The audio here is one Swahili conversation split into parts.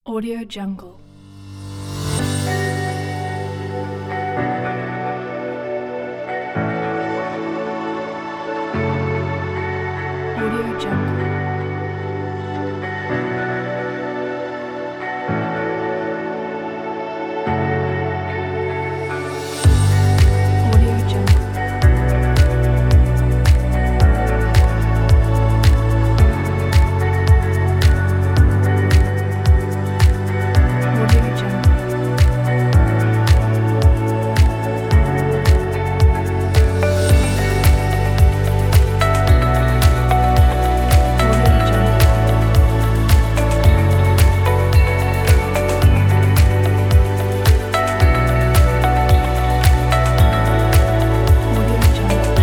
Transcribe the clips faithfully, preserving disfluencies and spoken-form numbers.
Audio Jungle. Audio Jungle. Audio Jungle. Audio Jungle. Audio Jungle. Audio Jungle.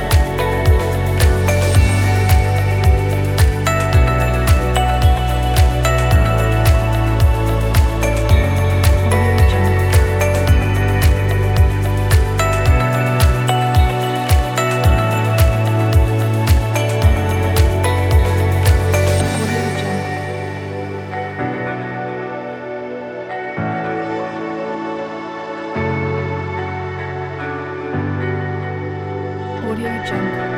Audio Jungle. Audio Jungle. Audio Jungle.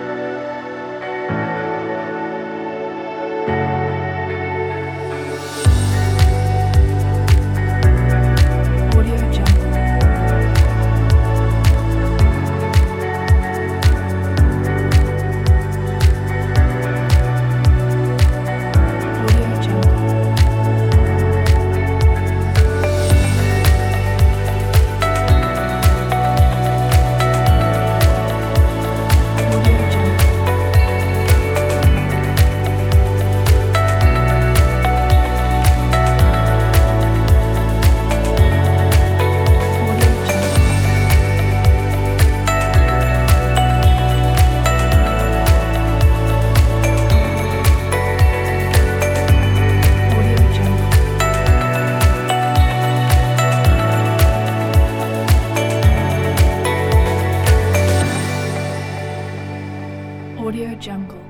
Audio Jungle. Audio Jungle. Audio Jungle. Audio Jungle. Audio Jungle. Audio Jungle.